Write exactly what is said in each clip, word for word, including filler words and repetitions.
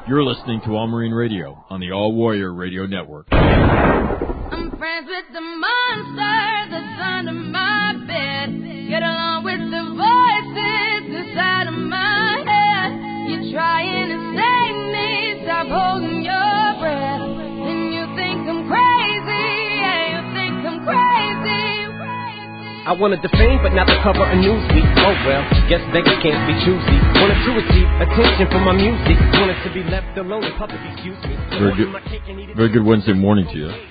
You're listening to All Marine Radio on the All Warrior Radio Network. I'm friends with the monster that's under my bed. Get along with the voices inside of my head. You're trying to save me, stop holding your breath. And you think I'm crazy, yeah, you think I'm crazy. I wanted the fame, but not the cover of Newsweek. Oh well, guess beggars can't be choosy. Wanted to receive attention from my music. Wanted to be left alone in public, excuse me. Very good, very good Wednesday morning to you.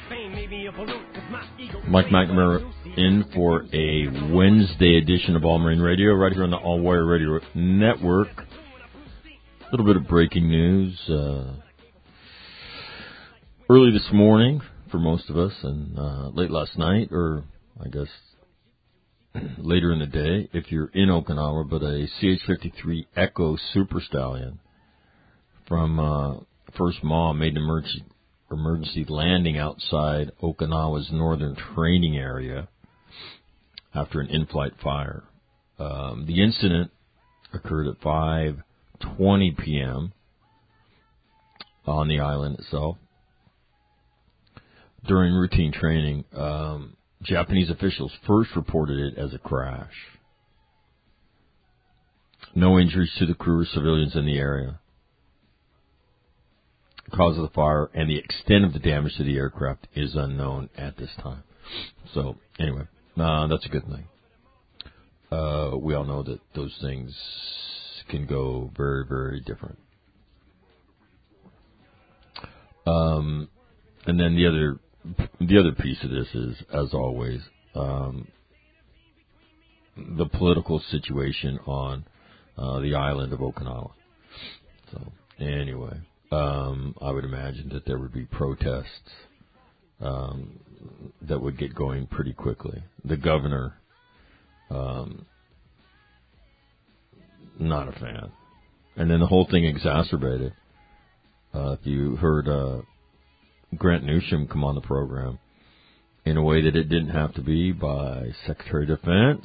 Mike McNamara in for a Wednesday edition of All Marine Radio, right here on the All Warrior Radio Network. A little bit of breaking news. Uh, early this morning for most of us, and uh, late last night, or I guess later in the day, if you're in Okinawa, but a C H fifty-three Echo Super Stallion from uh, First Maw made an emergency, emergency landing outside Okinawa's northern training area after an in-flight fire. Um, the incident occurred at five twenty p.m. on the island itself. During routine training, um, Japanese officials first reported it as a crash. No injuries to the crew or civilians in the area. The cause of the fire and the extent of the damage to the aircraft is unknown at this time. So, anyway, uh, that's a good thing. Uh, we all know that those things can go very, very different. Um, and then the other The other piece of this is, as always, um, the political situation on uh, the island of Okinawa. So, anyway, um, I would imagine that there would be protests um, that would get going pretty quickly. The governor, um, not a fan. And then the whole thing exacerbated. Uh, if you heard Uh, Grant Newsham come on the program in a way that it didn't have to be by Secretary of Defense,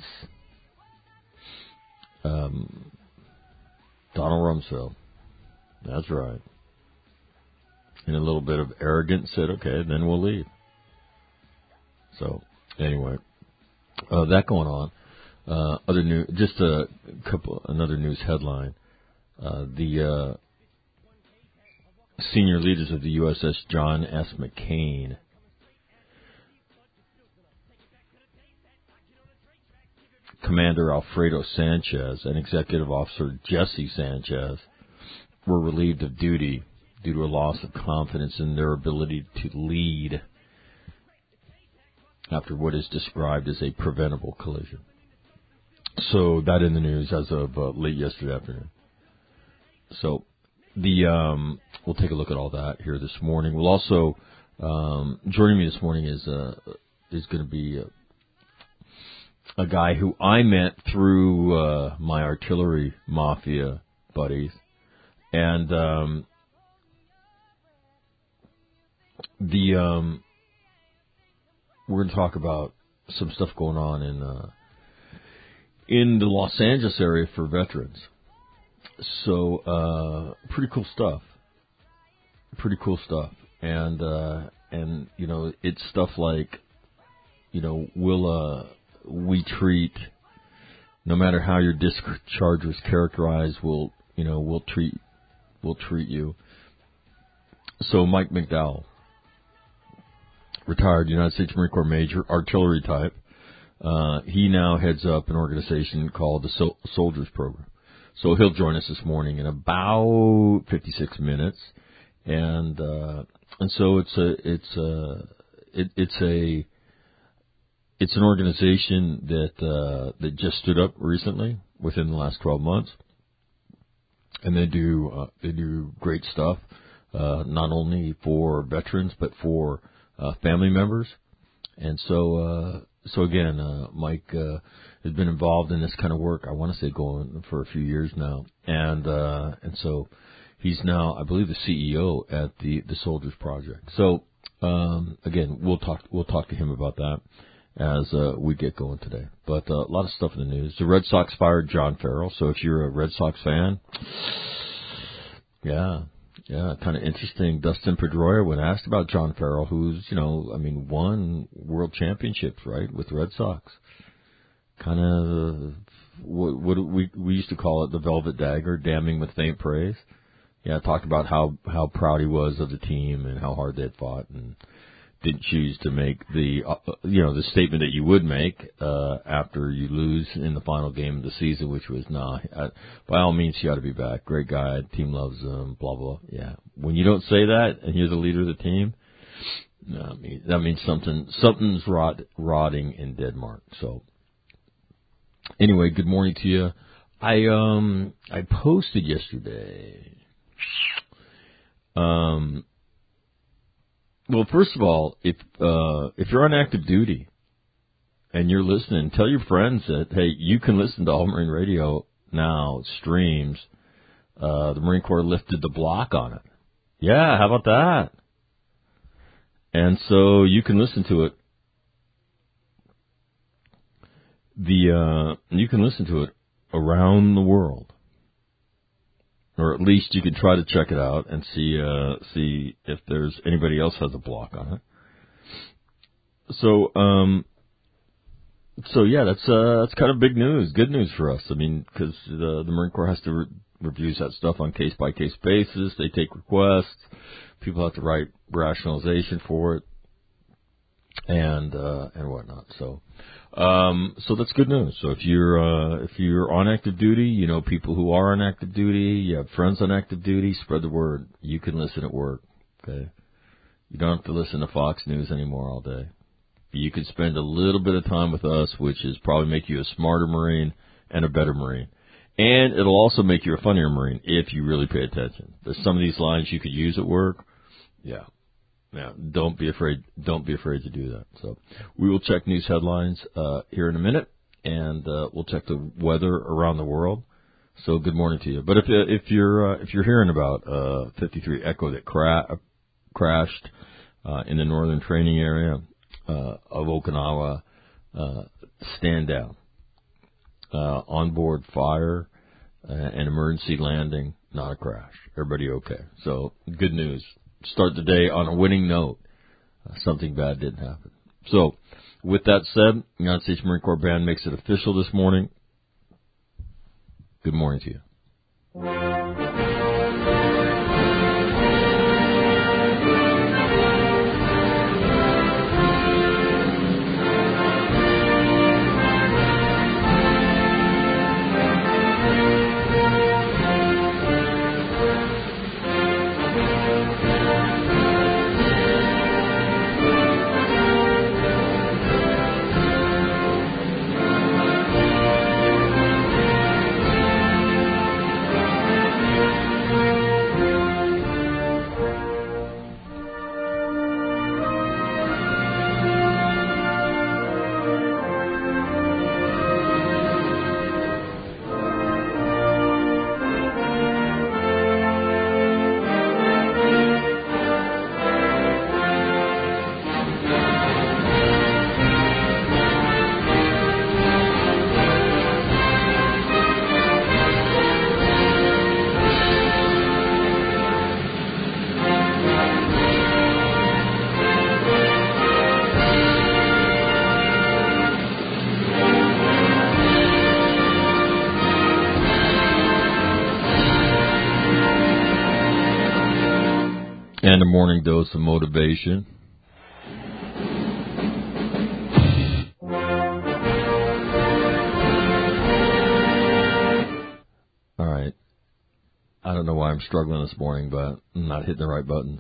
um, Donald Rumsfeld. That's right. In a little bit of arrogance, said, "Okay, then we'll leave." So, anyway, uh, that going on. Uh, other news, just a couple, another news headline. Uh, the uh, senior leaders of the U S S John S. McCain Commander Alfredo Sanchez and Executive Officer Jesse Sanchez were relieved of duty due to a loss of confidence in their ability to lead after what is described as a preventable collision. So that in the news as of uh, late yesterday afternoon. So The um, we'll take a look at all that here this morning. We'll also um, joining me this morning is uh, is going to be a, a guy who I met through uh, my artillery mafia buddies, and um, the um, we're going to talk about some stuff going on in uh, in the Los Angeles area for veterans. So, uh, pretty cool stuff. Pretty cool stuff. And, uh, and, you know, it's stuff like, you know, we'll, uh, we treat, no matter how your discharge was characterized, we'll, you know, we'll treat, we'll treat you. So Mike McDowell, retired United States Marine Corps Major, artillery type, uh, he now heads up an organization called the Sol- Soldiers Program. So he'll join us this morning in about fifty-six minutes, and uh, and so it's a it's a it, it's a it's an organization that uh, that just stood up recently within the last twelve months, and they do uh, they do great stuff, uh, not only for veterans but for uh, family members, and so uh, so again, uh, Mike. Uh, has been involved in this kind of work, I want to say, going for a few years now. And uh, and so he's now, I believe, the C E O at the, the Soldiers Project. So, um, again, we'll talk we'll talk to him about that as uh, we get going today. But uh, a lot of stuff in the news. The Red Sox fired John Farrell. So if you're a Red Sox fan, yeah, Yeah, kind of interesting. Dustin Pedroia, when asked about John Farrell, who's, you know, I mean, won world championships, right, with Red Sox. Kind of what, what we we used to call it the Velvet Dagger, damning with faint praise. Yeah, talked about how, how proud he was of the team and how hard they had fought, and didn't choose to make the, uh, you know, the statement that you would make uh, after you lose in the final game of the season, which was, nah, I, by all means, he ought to be back. Great guy, team loves him, blah, blah. Yeah. When you don't say that and you're the leader of the team, no, I mean, that means something, something's rot, rotting in Denmark. So, anyway, good morning to you. I, um, I posted yesterday, um, well, first of all, if uh, if you're on active duty and you're listening, tell your friends that, hey, you can listen to All Marine Radio now, streams. Uh, the Marine Corps lifted the block on it. Yeah, how about that? And so you can listen to it. The uh, you can listen to it around the world. Or at least you can try to check it out and see uh, see if there's anybody else has a block on it. So, um, so yeah, that's uh, that's kind of big news, good news for us. I mean, because the, the Marine Corps has to re- review that stuff on case by case basis. They take requests. People have to write rationalization for it, and uh, and whatnot. So. Um, so that's good news. So if you're, uh, if you're on active duty, you know people who are on active duty, you have friends on active duty, spread the word. You can listen at work, okay? You don't have to listen to Fox News anymore all day. You can spend a little bit of time with us, which is probably make you a smarter Marine and a better Marine. And it'll also make you a funnier Marine if you really pay attention. There's some of these lines you could use at work. Yeah. Now, don't be afraid. Don't be afraid to do that. So, we will check news headlines uh, here in a minute, and uh, we'll check the weather around the world. So, good morning to you. But if if you're uh, if you're hearing about uh, fifty-three Echo that cra- crashed uh, in the northern training area uh, of Okinawa, uh, stand down. Uh, onboard fire, uh, an emergency landing, not a crash. Everybody okay? So, good news. Start the day on a winning note. Uh, something bad didn't happen. So, with that said, United States Marine Corps Band makes it official this morning. Good morning to you. And a morning dose of motivation. All right. I don't know why I'm struggling this morning, but I'm not hitting the right buttons.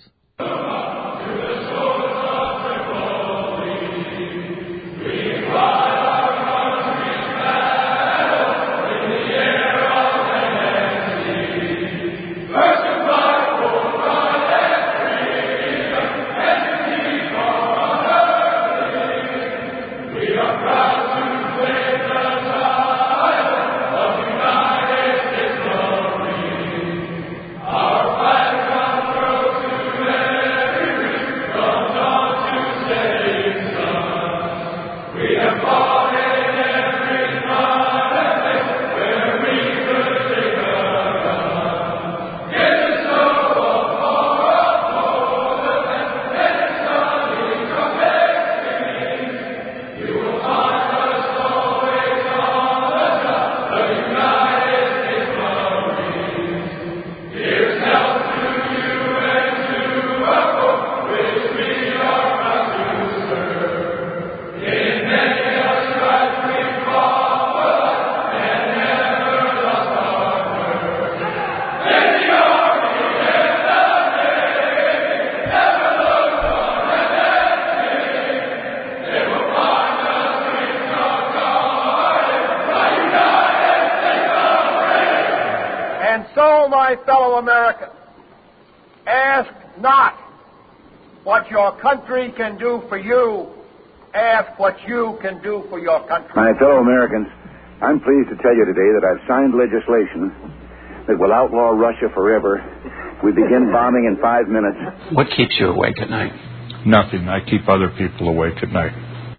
my fellow Americans, ask not what your country can do for you. Ask what you can do for your country. My fellow Americans, I'm pleased to tell you today that I've signed legislation that will outlaw Russia forever. We begin bombing in five minutes. What keeps you awake at night? Nothing. I keep other people awake at night.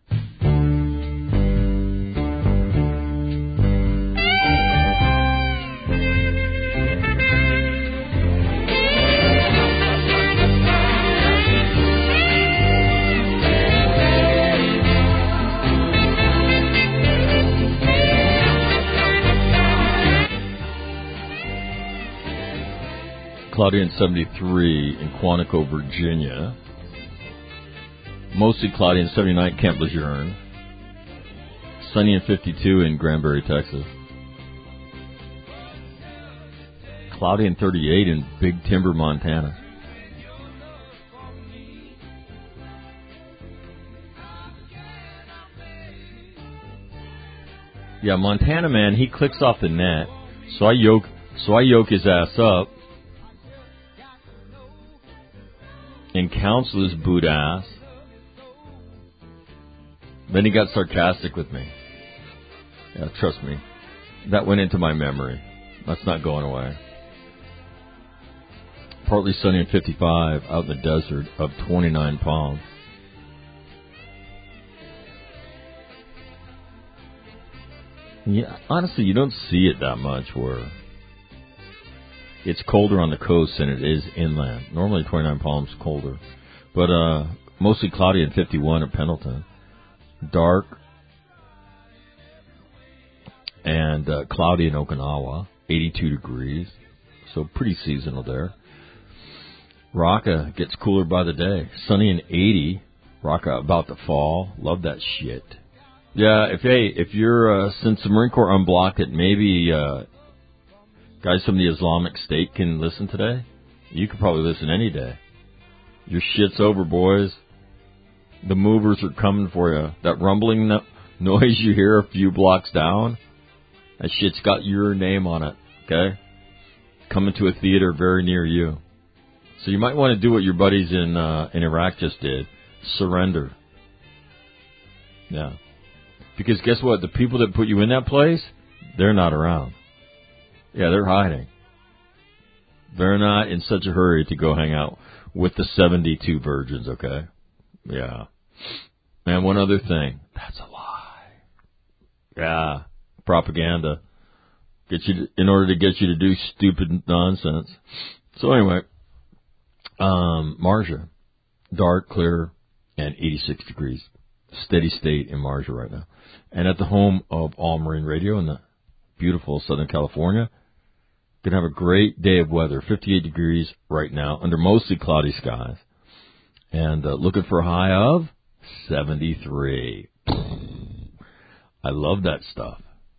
Cloudy and seventy-three in Quantico, Virginia. Mostly cloudy and seventy-nine, Camp Lejeune. Sunny and fifty-two in Granbury, Texas. Cloudy and thirty-eight in Big Timber, Montana. Yeah, Montana man, he clicks off the net, so I yoke, so I yoke his ass up and counsel his boot ass. Then he got sarcastic with me. Yeah, trust me. That went into my memory. That's not going away. Partly sunny and fifty-five out in the desert of twenty-nine Palms. Yeah, honestly, you don't see it that much where it's colder on the coast than it is inland. Normally twenty-nine Palms colder. But uh, mostly cloudy and fifty-one at Pendleton. Dark and uh, cloudy in Okinawa, eighty-two degrees. So pretty seasonal there. Raqqa gets cooler by the day. Sunny and eighty. Raqqa about to fall. Love that shit. Yeah, if hey, if you're uh, since the Marine Corps unblocked it, maybe uh, guys from the Islamic State can listen today. You could probably listen any day. Your shit's over, boys. The movers are coming for you. That rumbling no- noise you hear a few blocks down, that shit's got your name on it. Okay, coming to a theater very near you. So you might want to do what your buddies in uh, in Iraq just did: surrender. Yeah. Because guess what? The people that put you in that place, they're not around. Yeah, they're hiding. They're not in such a hurry to go hang out with the seventy-two virgins, okay? Yeah. And one other thing. That's a lie. Yeah. Propaganda. Get you to, in order to get you to do stupid nonsense. So anyway, um, Marja. Dark, clear, and eighty-six degrees. Steady state in Marja right now. And at the home of All Marine Radio in the beautiful Southern California, gonna have a great day of weather. fifty-eight degrees right now under mostly cloudy skies. And uh, looking for a high of seventy-three. I love that stuff.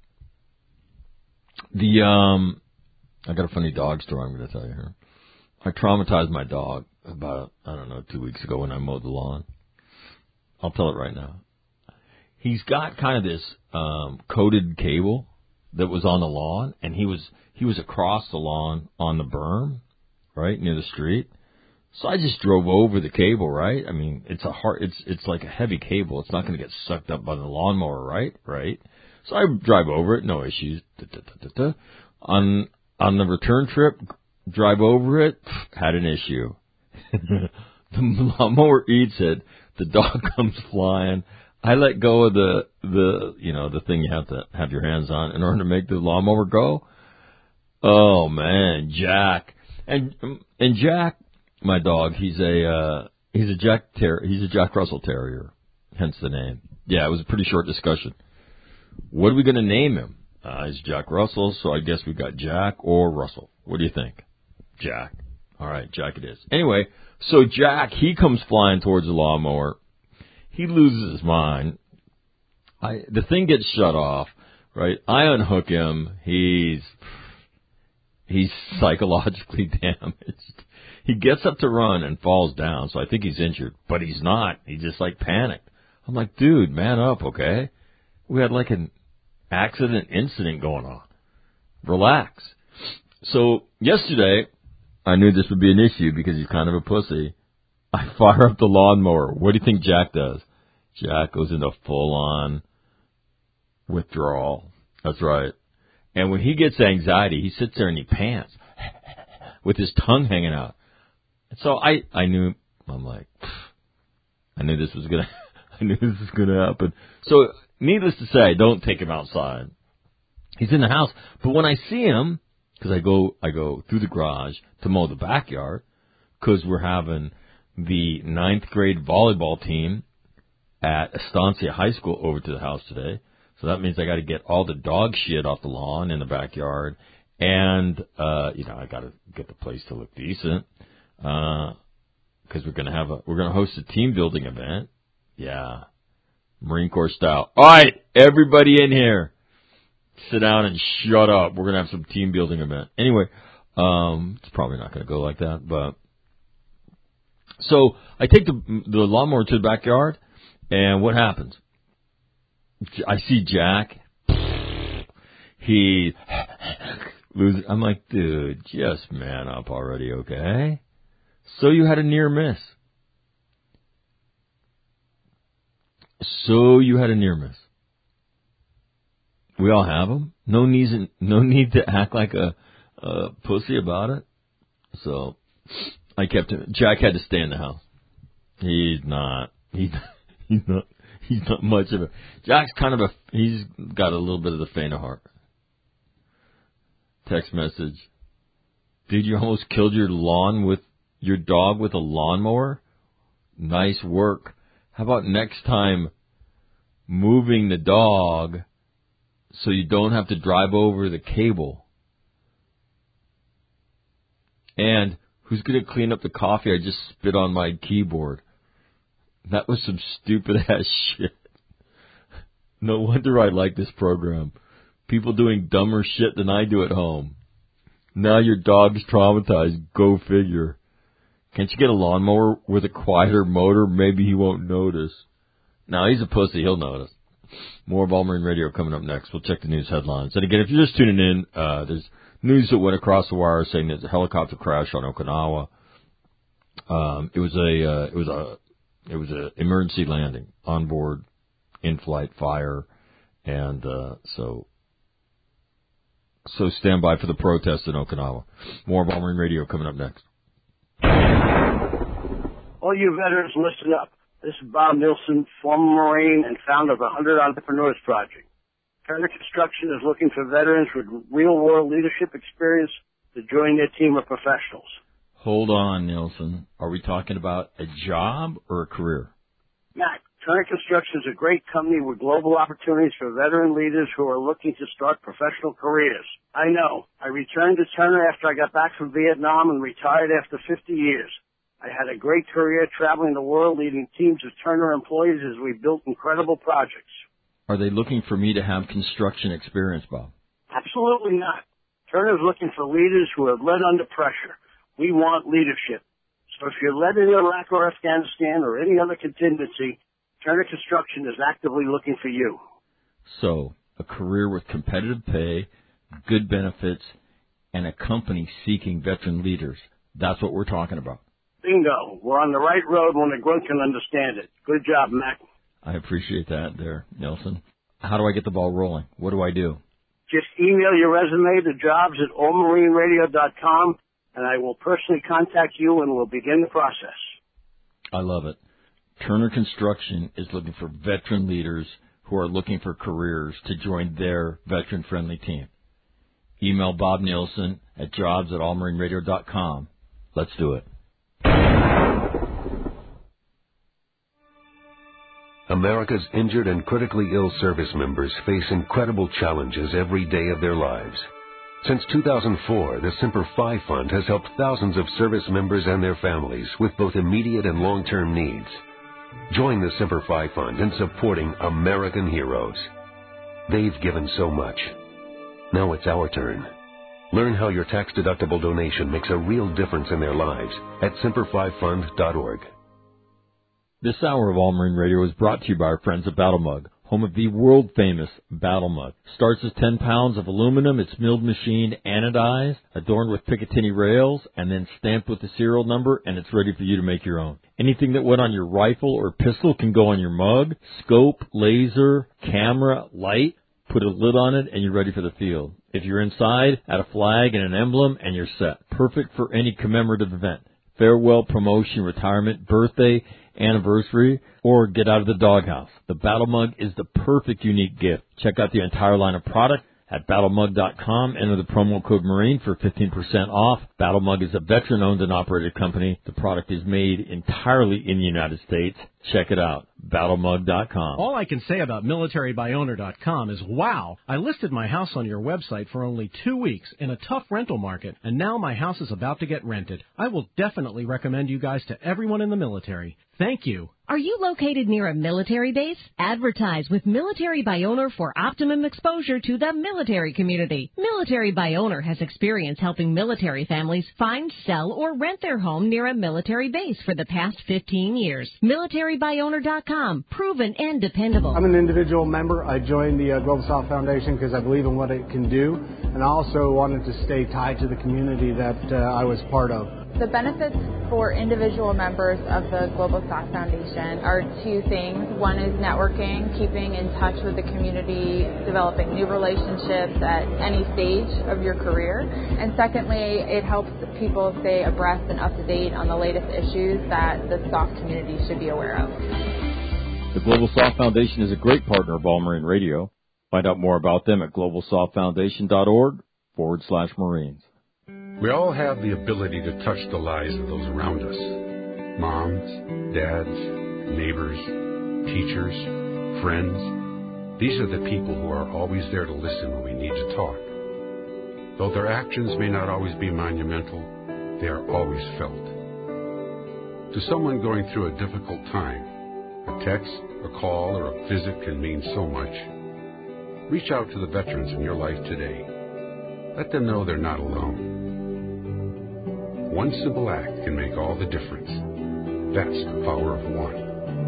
The um, I got a funny dog story I'm going to tell you here. I traumatized my dog about, I don't know, two weeks ago when I mowed the lawn. I'll tell it right now. He's got kind of this um, coated cable that was on the lawn, and he was he was across the lawn on the berm, right near the street. So I just drove over the cable, right? I mean, it's a hard, it's it's like a heavy cable. It's not going to get sucked up by the lawnmower, right? Right. So I drive over it, no issues. Da, da, da, da, da. On on the return trip, drive over it, had an issue. The lawnmower eats it. The dog comes flying. I let go of the, the, you know, the thing you have to have your hands on in order to make the lawnmower go. Oh man, Jack. And, and Jack, my dog, he's a, uh, he's a Jack Ter- he's a Jack Russell Terrier. Hence the name. Yeah, it was a pretty short discussion. What are we going to name him? Uh, he's Jack Russell, so I guess we got Jack or Russell. What do you think? Jack. All right, Jack it is. Anyway, so Jack, he comes flying towards the lawnmower. He loses his mind. I, the thing gets shut off, right? I unhook him. He's, he's psychologically damaged. He gets up to run and falls down, so I think he's injured, but he's not. He just like panicked. I'm like, dude, man up, okay? We had like an accident incident going on. Relax. So yesterday, I knew this would be an issue because he's kind of a pussy. I fire up the lawnmower. What do you think Jack does? Jack goes into full-on withdrawal. That's right. And when he gets anxiety, he sits there and he pants with his tongue hanging out. And so I, I knew, I'm like, I knew this was gonna, I knew this was gonna happen. So needless to say, don't take him outside. He's in the house. But when I see him, because I go, I go through the garage to mow the backyard, because we're having the ninth grade volleyball team at Estancia High School over to the house today. So that means I got to get all the dog shit off the lawn in the backyard, and uh, you know I got to get the place to look decent, because uh, we're gonna have a we're gonna host a team building event. Yeah, Marine Corps style. All right, everybody in here, sit down and shut up. We're gonna have some team building event. Anyway, um, it's probably not gonna go like that, but. So I take the the lawnmower to the backyard, and what happens? I see Jack. He loses. I'm like, dude, just man up already, okay? So you had a near miss. So you had a near miss. We all have them. No need, no need to act like a, a pussy about it. So. I kept him. Jack had to stay in the house. He's not. He's he's not. He's not much of a. Jack's kind of a. He's got a little bit of the faint of heart. Text message. Dude, you almost killed your lawn with your dog with a lawnmower. Nice work. How about next time moving the dog so you don't have to drive over the cable? And who's going to clean up the coffee I just spit on my keyboard? That was some stupid-ass shit. No wonder I like this program. People doing dumber shit than I do at home. Now your dog's traumatized. Go figure. Can't you get a lawnmower with a quieter motor? Maybe he won't notice. No, he's a pussy. He'll notice. More of All Marine Radio coming up next. We'll check the news headlines. And again, if you're just tuning in, uh, there's news that went across the wire saying there's a helicopter crash on Okinawa. Um, it was a, uh, it was a, it was a emergency landing, onboard, in-flight fire, and uh, so, so stand by for the protest in Okinawa. More of All Marine Radio coming up next. All you veterans, listen up. This is Bob Nilsson, former Marine and founder of the one hundred Entrepreneurs Project. Turner Construction is looking for veterans with real-world leadership experience to join their team of professionals. Hold on, Nilsson. Are we talking about a job or a career? Mac, Turner Construction is a great company with global opportunities for veteran leaders who are looking to start professional careers. I know. I returned to Turner after I got back from Vietnam and retired after fifty years. I had a great career traveling the world leading teams of Turner employees as we built incredible projects. Are they looking for me to have construction experience, Bob? Absolutely not. Turner's looking for leaders who have led under pressure. We want leadership. So if you're led in Iraq or Afghanistan or any other contingency, Turner Construction is actively looking for you. So, a career with competitive pay, good benefits, and a company seeking veteran leaders. That's what we're talking about. Bingo. We're on the right road when the grunt can understand it. Good job, Mac. I appreciate that there, Nelson. How do I get the ball rolling? What do I do? Just email your resume to jobs at all marine radio dot com, and I will personally contact you and we'll begin the process. I love it. Turner Construction is looking for veteran leaders who are looking for careers to join their veteran-friendly team. Email Bob Nielsen at jobs at all marine radio dot com. Let's do it. America's injured and critically ill service members face incredible challenges every day of their lives. Since two thousand four, the Semper Fi Fund has helped thousands of service members and their families with both immediate and long-term needs. Join the Semper Fi Fund in supporting American heroes. They've given so much. Now it's our turn. Learn how your tax-deductible donation makes a real difference in their lives at semper fi fund dot org. This hour of All Marine Radio is brought to you by our friends at Battle Mug, home of the world-famous Battle Mug. Starts as ten pounds of aluminum. It's milled, machined, anodized, adorned with Picatinny rails, and then stamped with the serial number, and it's ready for you to make your own. Anything that went on your rifle or pistol can go on your mug. Scope, laser, camera, light. Put a lid on it, and you're ready for the field. If you're inside, add a flag and an emblem, and you're set. Perfect for any commemorative event. Farewell, promotion, retirement, birthday, anniversary, or get out of the doghouse. The Battle Mug is the perfect unique gift. Check out the entire line of product at battle mug dot com. Enter the promo code Marine for fifteen percent off. Battle Mug is a veteran-owned and operated company. The product is made entirely in the United States. Check it out, battle mug dot com. All I can say about military by owner dot com is, wow, I listed my house on your website for only two weeks in a tough rental market, and now my house is about to get rented. I will definitely recommend you guys to everyone in the military. Thank you. Are you located near a military base? Advertise with Military by Owner for optimum exposure to the military community. Military by Owner has experience helping military families find, sell, or rent their home near a military base for the past fifteen years. military by owner dot com. Proven and dependable. I'm an individual member. I joined the uh, Global Soft Foundation because I believe in what it can do, and I also wanted to stay tied to the community that uh, I was part of. The benefits for individual members of the Global Soft Foundation are two things. One is networking, keeping in touch with the community, developing new relationships at any stage of your career. And secondly, it helps people stay abreast and up to date on the latest issues that the soft community should be aware of. The Global Soft Foundation is a great partner of All Marine Radio. Find out more about them at global soft foundation dot org forward slash Marines. We all have the ability to touch the lives of those around us. Moms, dads, neighbors, teachers, friends. These are the people who are always there to listen when we need to talk. Though their actions may not always be monumental, they are always felt. To someone going through a difficult time, a text, a call, or a visit can mean so much. Reach out to the veterans in your life today. Let them know they're not alone. One simple act can make all the difference. That's the power of one.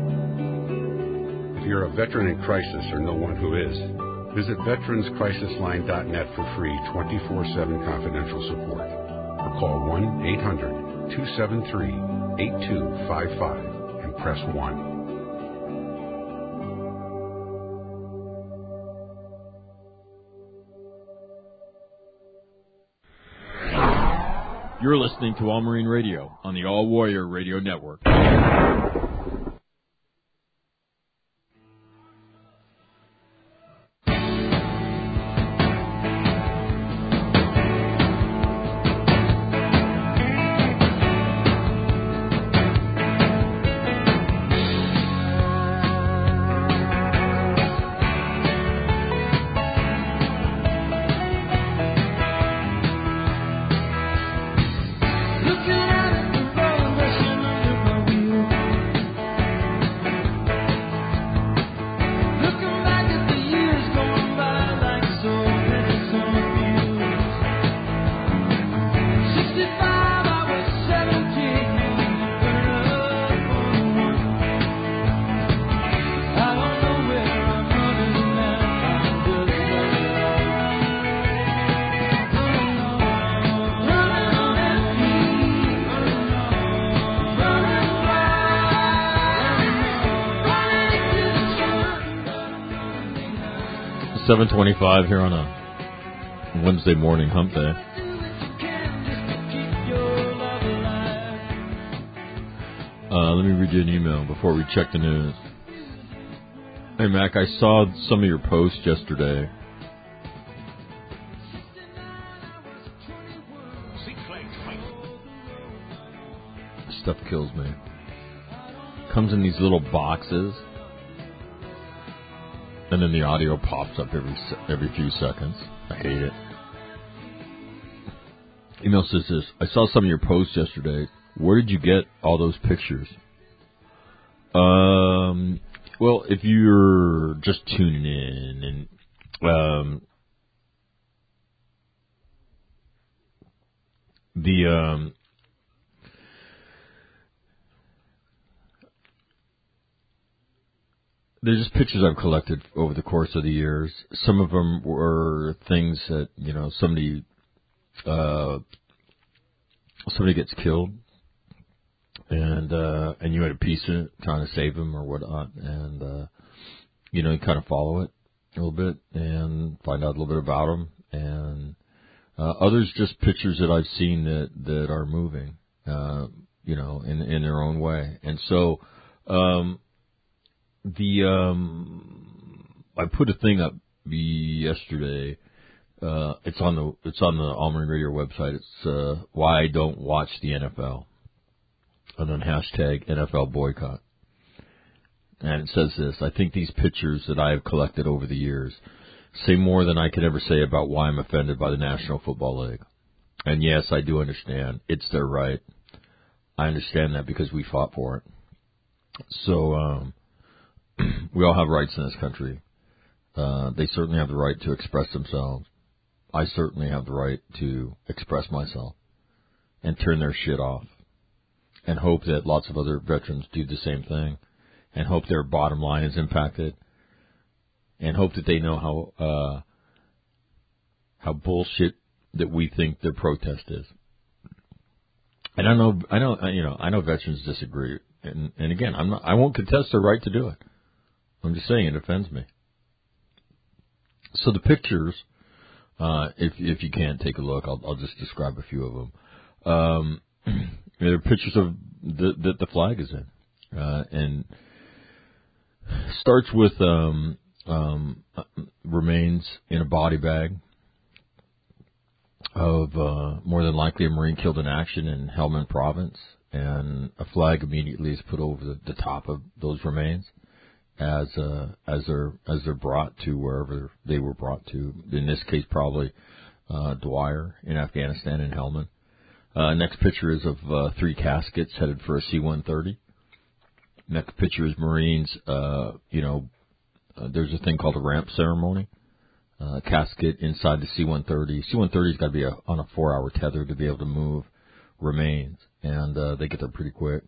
If you're a veteran in crisis or know one who is, visit veterans crisis line dot net for free twenty-four seven confidential support. Or call one eight hundred two seven three eight two five five and press one. You're listening to All Marine Radio on the All Warrior Radio Network. seven twenty-five here on a Wednesday morning hump day. Uh, let me read you an email before we check the news. Hey, Mac, I saw some of your posts yesterday. This stuff kills me. Comes in these little boxes. And then the audio pops up every every few seconds. I hate it. Email says this. I saw some of your posts yesterday. Where did you get all those pictures? Um, well, if you're just tuning in and um, the um, they're just pictures I've collected over the course of the years. Some of them were things that, you know, somebody, uh, somebody gets killed, and uh, and you had a piece in it trying to save him or whatnot, and uh, you know, you kind of follow it a little bit and find out a little bit about him, and uh, others just pictures that I've seen that that are moving, uh, you know, in in their own way, and so um, the um, I put a thing up yesterday. Uh, it's on the it's on the All Marine Radio website. It's uh, why I don't watch the N F L, and then hashtag N F L boycott. And it says this: I think these pictures that I have collected over the years say more than I could ever say about why I'm offended by the National Football League. And yes, I do understand it's their right. I understand that because we fought for it. So um, we all have rights in this country. Uh, they certainly have the right to express themselves. I certainly have the right to express myself and turn their shit off and hope that lots of other veterans do the same thing and hope their bottom line is impacted and hope that they know how, uh, how bullshit that we think their protest is. And I know, I know, you know, I know veterans disagree. And, and again, I'm not, I won't contest their right to do it. I'm just saying it offends me. So the pictures, Uh, if if you can't take a look, I'll I'll just describe a few of them. Um, there are pictures of the that the flag is in, uh, and starts with um, um, remains in a body bag of uh, more than likely a Marine killed in action in Helmand Province, and a flag immediately is put over the, the top of those remains as uh, as they're as they're brought to wherever they were brought to. In this case, probably uh, Dwyer in Afghanistan in Helmand. Uh, next picture is of uh, three caskets headed for a C one thirty. Next picture is Marines. Uh, you know, uh, there's a thing called a ramp ceremony. Uh, casket inside the C one thirty. C one thirty's got to be a, on a four-hour tether to be able to move remains, and uh, they get there pretty quick.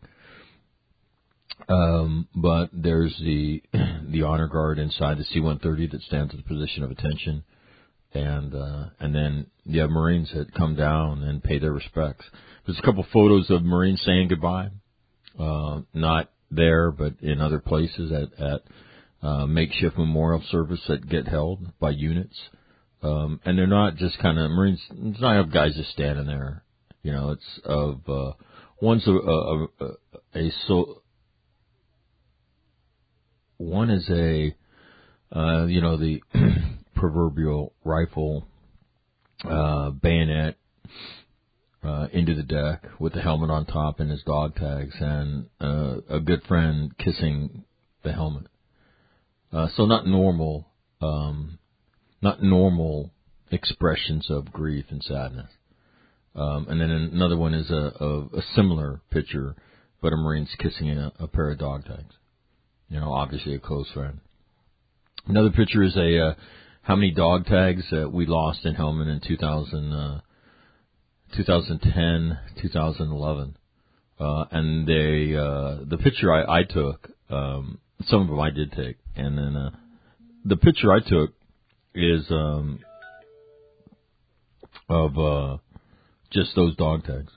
Um, but there's the the honor guard inside the C one thirty that stands at the position of attention, and uh, and then you have Marines that come down and pay their respects. There's a couple photos of Marines saying goodbye, uh, not there but in other places at at uh, makeshift memorial service that get held by units, um, and they're not just kind of Marines. It's not of guys just standing there, you know. It's of uh, one's a a, a, a so. One is a, uh, you know, the proverbial rifle, uh, bayonet, uh, into the deck with the helmet on top and his dog tags, and, uh, a good friend kissing the helmet. Uh, so not normal, um, not normal expressions of grief and sadness. Um, and then another one is a, a, a similar picture, but a Marine's kissing a, a pair of dog tags. You know, obviously a close friend. Another picture is a uh, how many dog tags uh, we lost in Helmand in two thousand, uh, twenty ten, twenty eleven, uh, and they uh, the picture I, I took, um, some of them I did take, and then uh, the picture I took is um, of uh, just those dog tags.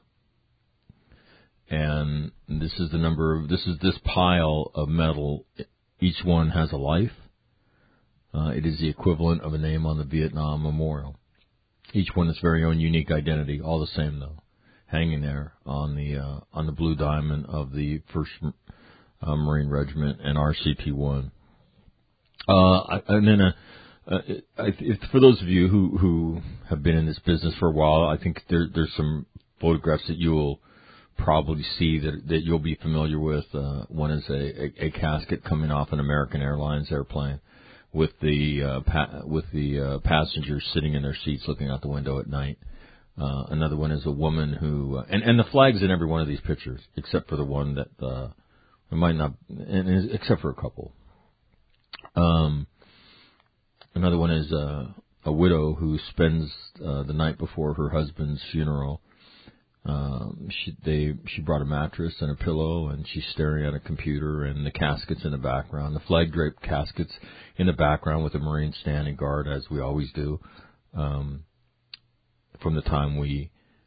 And this is the number of, this is this pile of metal. Each one has a life. Uh, it is the equivalent of a name on the Vietnam Memorial. Each one has very own unique identity, all the same though, hanging there on the, uh, on the blue diamond of the first uh, Marine Regiment and R C P one. Uh, and then, uh, uh, if, for those of you who, who have been in this business for a while, I think there, there's some photographs that you will probably see that that you'll be familiar with. Uh, one is a, a, a casket coming off an American Airlines airplane with the uh, pa- with the uh, passengers sitting in their seats looking out the window at night. Uh, another one is a woman who uh, and and the flag's in every one of these pictures except for the one that uh, it might not, and except for a couple. Um, another one is uh, a widow who spends uh, the night before her husband's funeral. Um, she they she brought a mattress and a pillow, and she's staring at a computer, and the caskets in the background, the flag draped caskets in the background with the Marines standing guard, as we always do, um, from the time we,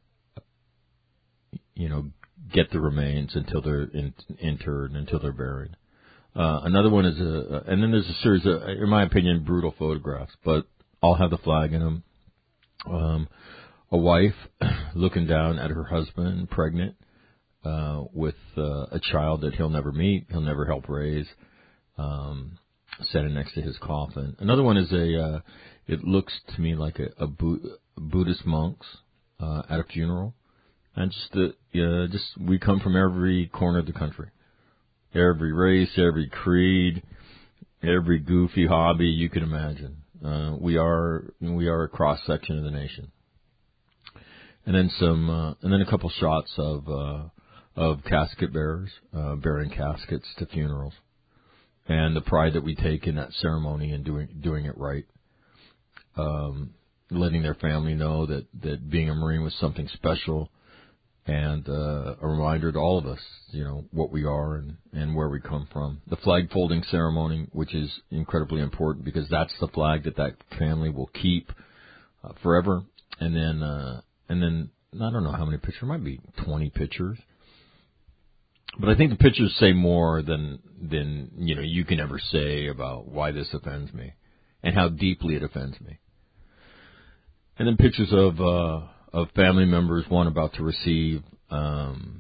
you know, get the remains until they're in, interred, until they're buried. Uh, another one is a, and then there's a series of, in my opinion, brutal photographs, but all have the flag in them. Um, a wife looking down at her husband, pregnant, uh, with uh, a child that he'll never meet, he'll never help raise, um, sitting next to his coffin. Another one is a, uh, it looks to me like a, a Bu- Buddhist monks uh, at a funeral. And just, the, uh, just we come from every corner of the country. Every race, every creed, every goofy hobby you can imagine. Uh, we are we are a cross section of the nation. And then some, uh, and then a couple shots of uh, of casket bearers uh, bearing caskets to funerals, and the pride that we take in that ceremony and doing doing it right, um, letting their family know that that being a Marine was something special. And uh, a reminder to all of us, you know, what we are and, and where we come from. The flag folding ceremony, which is incredibly important because that's the flag that that family will keep uh, forever. And then, uh, and then I don't know how many pictures. It might be twenty pictures. But I think the pictures say more than than you know you can ever say about why this offends me and how deeply it offends me. And then pictures of. Uh, Of family members, one about to receive, um,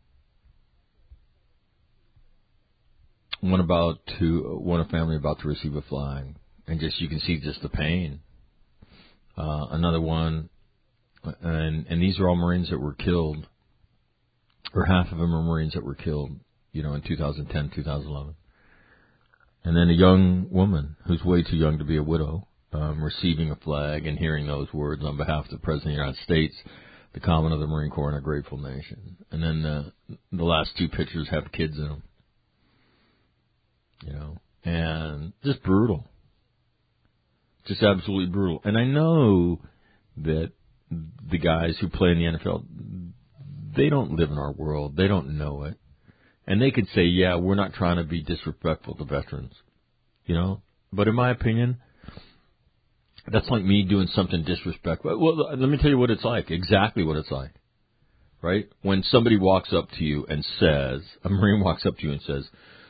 one about to, one a family about to receive a flag, and just you can see just the pain. Uh, another one, and and these are all Marines that were killed, or half of them are Marines that were killed, you know, in two thousand ten, two thousand eleven. And then a young woman who's way too young to be a widow. Um, receiving a flag and hearing those words on behalf of the President of the United States, the Commandant of the Marine Corps, and a grateful nation. And then the, the last two pictures have kids in them. You know, and just brutal. Just absolutely brutal. And I know that the guys who play in the N F L, they don't live in our world. They don't know it. And they could say, yeah, we're not trying to be disrespectful to veterans. You know? But in my opinion, that's like me doing something disrespectful. Well, let me tell you what it's like. Exactly what it's like. Right? When somebody walks up to you and says, a Marine walks up to you and says,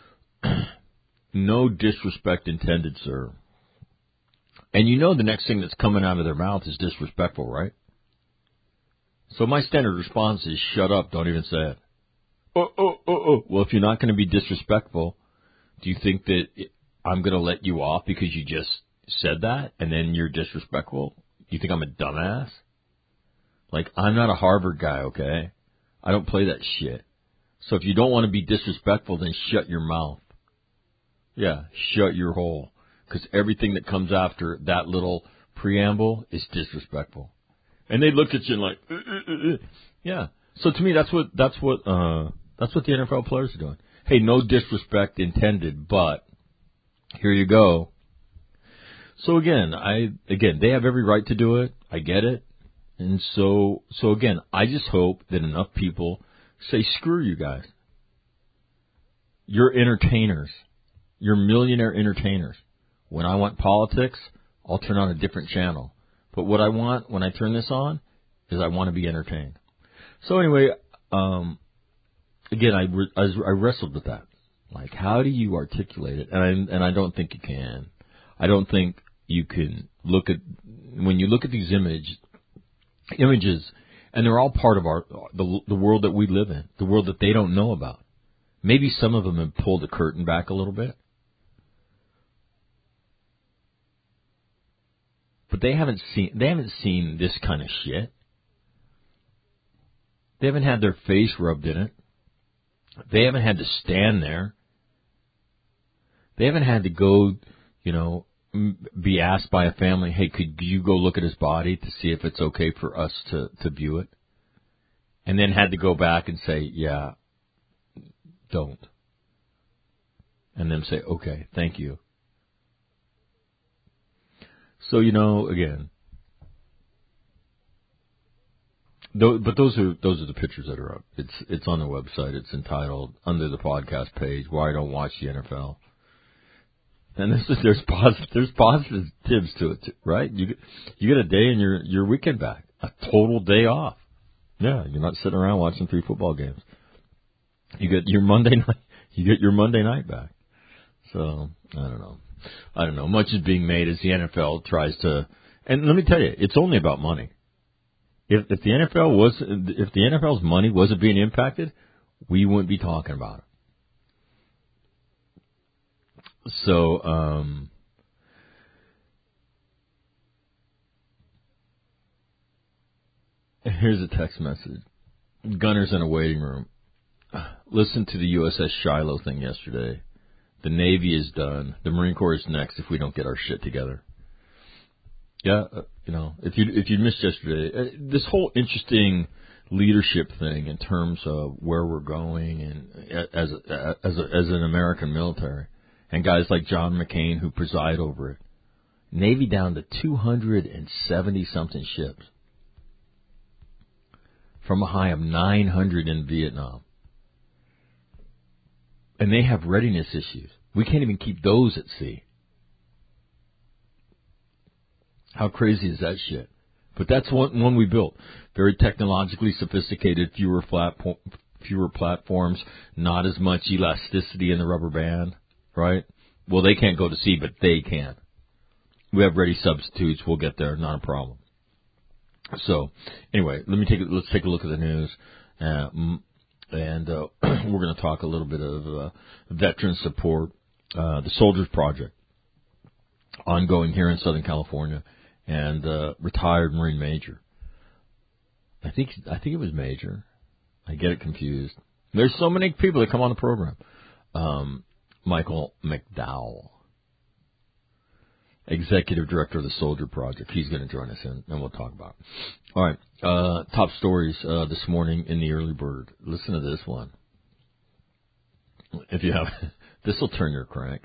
no disrespect intended, sir. And you know the next thing that's coming out of their mouth is disrespectful, right? So my standard response is, shut up, don't even say it. Oh, oh, oh, oh. Well, if you're not going to be disrespectful, do you think that I'm going to let you off because you just said that and then you're disrespectful? You think I'm a dumbass? Like, I'm not a Harvard guy, okay? I don't play that shit. So if you don't want to be disrespectful, then shut your mouth. Yeah, shut your hole. Because everything that comes after that little preamble is disrespectful. And they look at you and like, uh, uh, uh. Yeah. So to me, that's what that's what uh, that's what the N F L players are doing. Hey, no disrespect intended, but here you go. So again, I again they have every right to do it. I get it, and so so again, I just hope that enough people say, screw you guys. You're entertainers. You're millionaire entertainers. When I want politics, I'll turn on a different channel. But what I want when I turn this on is I want to be entertained. So anyway, um, again, I, re- I wrestled with that. Like, how do you articulate it? And I, and I don't think you can. I don't think you can look at, when you look at these image, images, and they're all part of our the, the world that we live in, the world that they don't know about. Maybe some of them have pulled the curtain back a little bit. But they haven't seen they haven't seen this kind of shit. They haven't had their face rubbed in it. They haven't had to stand there. They haven't had to go, you know, be asked by a family, hey, could you go look at his body to see if it's okay for us to, to view it? And then had to go back and say, yeah, don't. And then say, okay, thank you. So, you know, again, Though, but those are those are the pictures that are up. It's it's on the website. It's entitled under the podcast page "Why I Don't Watch the N F L." And this is there's positive there's positives to it, too, right? You get you get a day and your your weekend back, a total day off. Yeah, you're not sitting around watching three football games. You get your Monday night. You get your Monday night back. So I don't know. I don't know. Much is being made as the N F L tries to. And let me tell you, it's only about money. If, if the N F L was, if the N F L's money wasn't being impacted, we wouldn't be talking about it. So, um, here's a text message. Gunners in a waiting room. Listen to the U S S Shiloh thing yesterday. The Navy is done. The Marine Corps is next if we don't get our shit together. Yeah, uh, you know, if you if you missed yesterday, uh, this whole interesting leadership thing in terms of where we're going and uh, as a, as a, as an American military, and guys like John McCain who preside over it. Navy down to two hundred seventy something ships from a high of nine hundred in Vietnam. And they have readiness issues. We can't even keep those at sea. How crazy is that shit? But that's one, one we built. Very technologically sophisticated, fewer flat, fewer platforms, not as much elasticity in the rubber band, right? Well, they can't go to sea, but they can. We have ready substitutes. We'll get there. Not a problem. So, anyway, let me take a, let's take a look at the news. Uh, and uh, we're going to talk a little bit of uh, veteran support, uh, the Soldiers Project, ongoing here in Southern California, and uh, retired Marine Major. I think I think it was Major. I get it confused. There's so many people that come on the program. Um, Michael McDowell, Executive Director of the Soldier Project. He's going to join us in, and we'll talk about it. All right. Uh, top stories uh, this morning in the Early Bird. Listen to this one. If you have, this will turn your crank.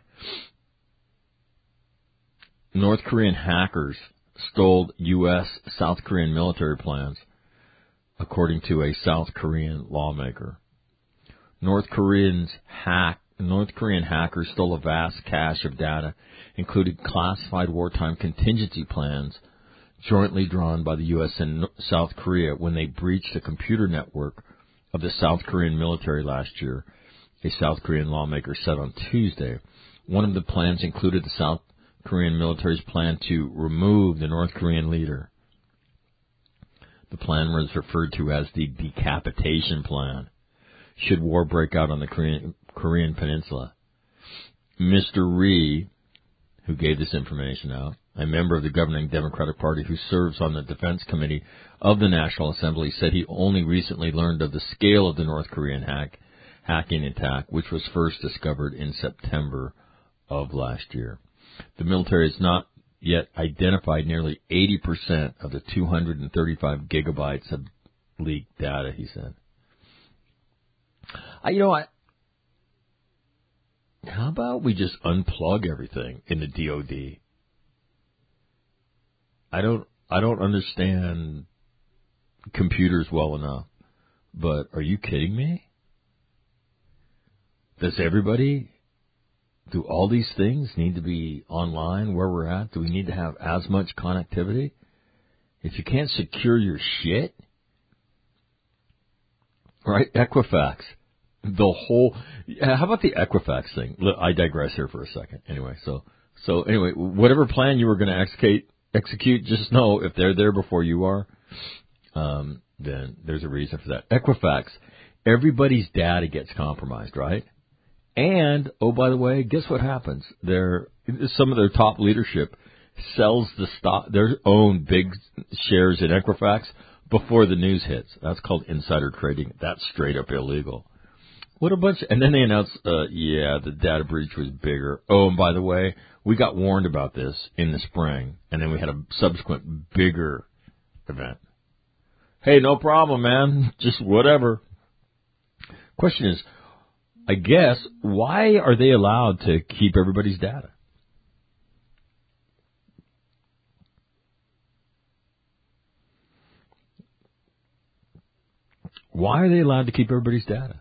North Korean hackers stole U S South Korean military plans, according to a South Korean lawmaker. North Koreans hack North Korean hackers stole a vast cache of data, including classified wartime contingency plans jointly drawn by the U S and South Korea when they breached the computer network of the South Korean military last year, a South Korean lawmaker said on Tuesday. One of the plans included the South Korean military's plan to remove the North Korean leader. The plan was referred to as the decapitation plan, should war break out on the Korean, Korean peninsula. Mister Rhee, who gave this information out, a member of the governing Democratic Party who serves on the Defense Committee of the National Assembly, said he only recently learned of the scale of the North Korean hack, hacking attack, which was first discovered in September of last year. The military has not yet identified nearly eighty percent of the two hundred thirty-five gigabytes of leaked data, he said. I, you know, I, how about we just unplug everything in the D O D? I don't, I don't understand computers well enough, but are you kidding me? Does everybody, do all these things need to be online where we're at? Do we need to have as much connectivity? If you can't secure your shit, right? Equifax. The whole, how about the Equifax thing? I digress here for a second. Anyway, so, so anyway, whatever plan you were going to execute, execute, just know if they're there before you are, um, then there's a reason for that. Equifax, everybody's data gets compromised, right? And, oh, by the way, guess what happens? Their, some of their top leadership sells the stock, their own big shares in Equifax before the news hits. That's called insider trading. That's straight up illegal. What a bunch, and then they announced, uh, yeah, the data breach was bigger. Oh, and by the way, we got warned about this in the spring, and then we had a subsequent bigger event. Hey, no problem, man. Just whatever. Question is, I guess, why are they allowed to keep everybody's data? Why are they allowed to keep everybody's data?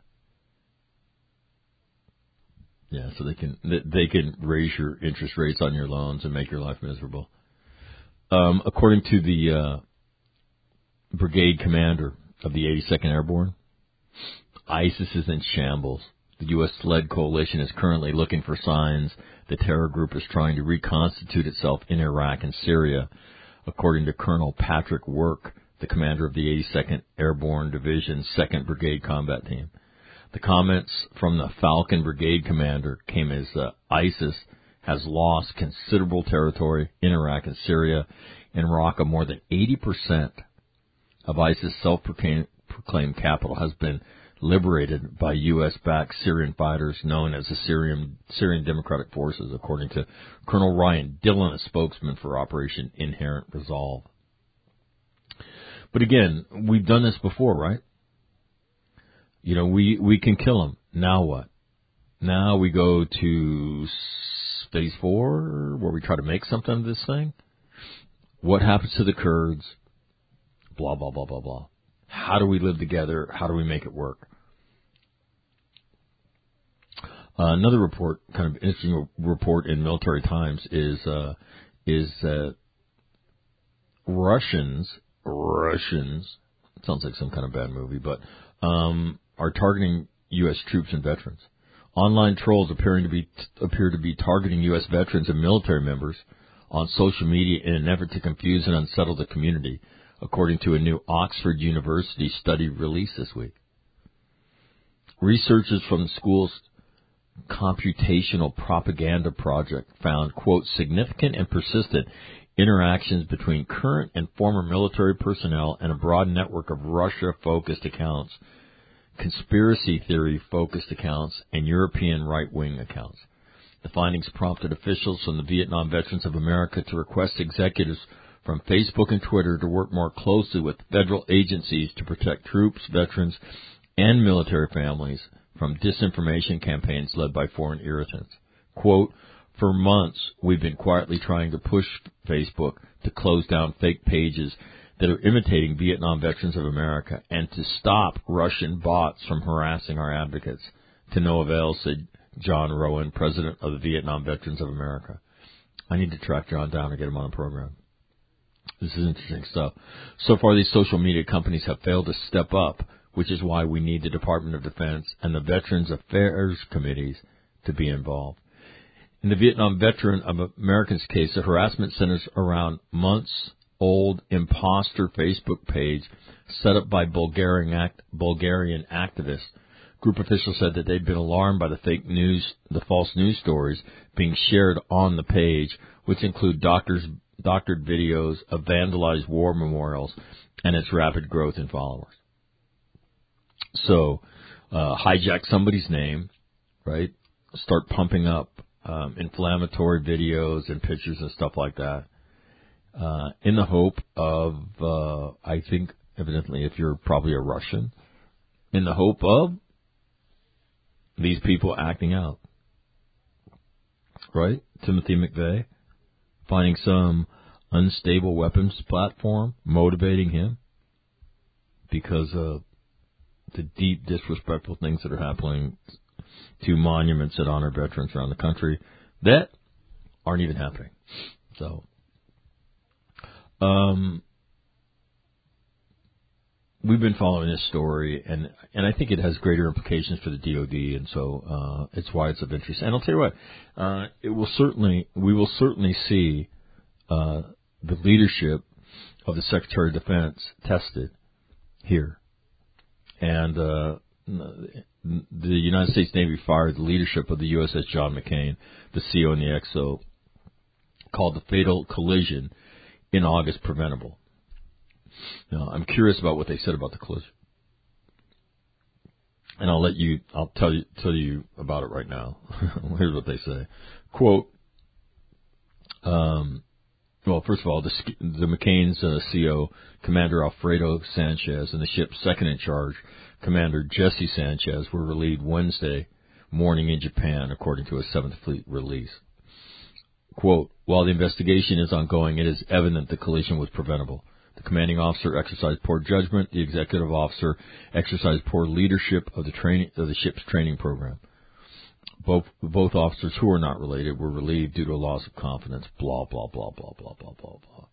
Yeah, so they can they can raise your interest rates on your loans and make your life miserable. Um, according to the uh, brigade commander of the eighty-second Airborne, ISIS is in shambles. The U S-led coalition is currently looking for signs the terror group is trying to reconstitute itself in Iraq and Syria, according to Colonel Patrick Work, the commander of the eighty-second Airborne Division's second Brigade Combat Team. The comments from the Falcon Brigade commander came as uh, ISIS has lost considerable territory in Iraq and Syria. In Raqqa, more than eighty percent of ISIS' self-proclaimed capital has been liberated by U S-backed Syrian fighters known as the Syrian, Syrian Democratic Forces, according to Colonel Ryan Dillon, a spokesman for Operation Inherent Resolve. But again, we've done this before, right? You know, we, we can kill them. Now what? Now we go to phase four, where we try to make something of this thing. What happens to the Kurds? Blah, blah, blah, blah, blah. How do we live together? How do we make it work? Uh, another report, kind of interesting report in Military Times, is uh, is that Russians, Russians, sounds like some kind of bad movie, but um, are targeting U S troops and veterans. Online trolls appearing to be appear to be targeting U S veterans and military members on social media in an effort to confuse and unsettle the community, according to a new Oxford University study released this week. Researchers from the school's computational propaganda project found, quote, significant and persistent interactions between current and former military personnel and a broad network of Russia-focused accounts, conspiracy theory-focused accounts, and European right-wing accounts. The findings prompted officials from the Vietnam Veterans of America to request executives from Facebook and Twitter to work more closely with federal agencies to protect troops, veterans, and military families from disinformation campaigns led by foreign irritants. Quote, for months, we've been quietly trying to push Facebook to close down fake pages that are imitating Vietnam Veterans of America and to stop Russian bots from harassing our advocates. To no avail, said John Rowan, president of the Vietnam Veterans of America. I need to track John down and get him on a program. This is interesting stuff. So far, these social media companies have failed to step up, which is why we need the Department of Defense and the Veterans Affairs Committees to be involved. In the Vietnam Veteran of America's case, the harassment centers around months-old imposter Facebook page set up by Bulgarian, act, Bulgarian activists. Group officials said that they'd been alarmed by the fake news, the false news stories being shared on the page, which include doctors, doctored videos of vandalized war memorials and its rapid growth in followers. So, uh, hijack somebody's name, right? Start pumping up um, inflammatory videos and pictures and stuff like that, uh, in the hope of, uh, I think, evidently, if you're probably a Russian, in the hope of these people acting out, right? Timothy McVeigh finding some unstable weapons platform, motivating him because of the deep disrespectful things that are happening to monuments that honor veterans around the country that aren't even happening. So, um, we've been following this story, and and I think it has greater implications for the D O D, and so uh, it's why it's of interest. And I'll tell you what, uh, it will certainly, we will certainly see uh, the leadership of the Secretary of Defense tested here. And uh, the United States Navy fired the leadership of the U S S John McCain, the C O and the X O, called the fatal collision in August preventable. Now, I'm curious about what they said about the collision, and I'll let you. I'll tell you tell you about it right now. Here's what they say: "Quote. Um, well, first of all, the, the McCain's uh, C O, Commander Alfredo Sanchez, and the ship's second in charge, Commander Jesse Sanchez, were relieved Wednesday morning in Japan, according to a Seventh Fleet release. Quote, while the investigation is ongoing, it is evident the collision was preventable. The commanding officer exercised poor judgment. The executive officer exercised poor leadership of the training of the ship's training program. Both both officers, who are not related, were relieved due to a loss of confidence. Blah blah blah blah blah blah blah blah.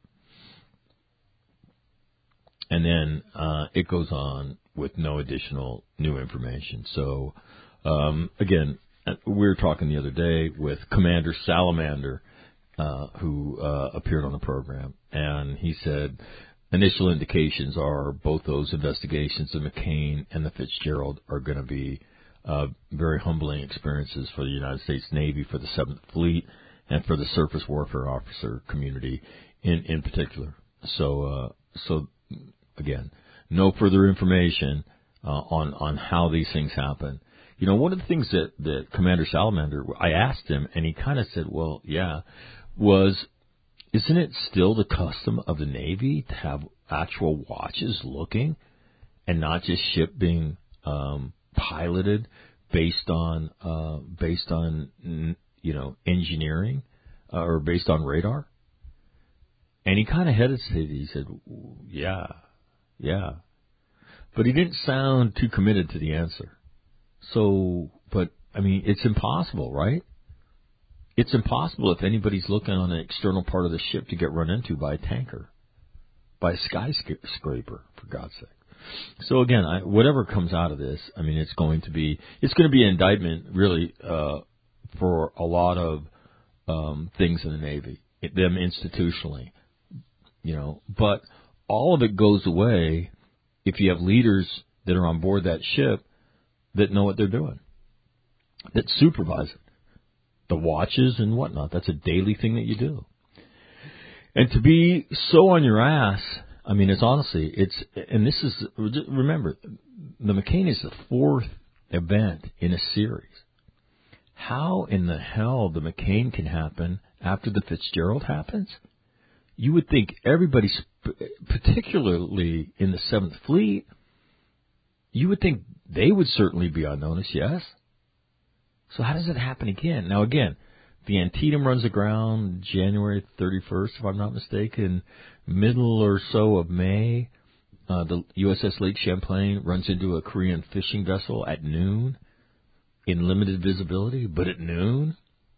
And then uh, it goes on with no additional new information. So um, again, we were talking the other day with Commander Salamander, uh, who uh, appeared on the program, and he said initial indications are both those investigations, the McCain and the Fitzgerald, are going to be uh, very humbling experiences for the United States Navy, for the Seventh Fleet, and for the surface warfare officer community in in particular. So, uh, so again, no further information uh, on on how these things happen. You know, one of the things that, that Commander Salamander, I asked him, and he kind of said, well, yeah, was, isn't it still the custom of the Navy to have actual watches looking and not just ship being um, piloted based on, uh, based on, you know, engineering uh, or based on radar? And he kind of hesitated. He said, yeah, yeah. But he didn't sound too committed to the answer. So, but, I mean, it's impossible, right? It's impossible if anybody's looking on an external part of the ship to get run into by a tanker, by a skyscraper, for God's sake. So again, I, whatever comes out of this, I mean, it's going to be, it's going to be an indictment, really, uh, for a lot of um, things in the Navy, them institutionally, you know. But all of it goes away if you have leaders that are on board that ship that know what they're doing, that supervise it, the watches and whatnot. That's a daily thing that you do. And to be so on your ass, I mean, it's honestly, it's, and this is, remember, the McCain is the fourth event in a series. How in the hell the McCain can happen after the Fitzgerald happens? You would think everybody, particularly in the Seventh Fleet, you would think they would certainly be on notice, yes? So how does it happen again? Now, again, the Antietam runs aground January thirty-first, if I'm not mistaken. Middle or so of May, uh, the U S S Lake Champlain runs into a Korean fishing vessel at noon in limited visibility, but at noon.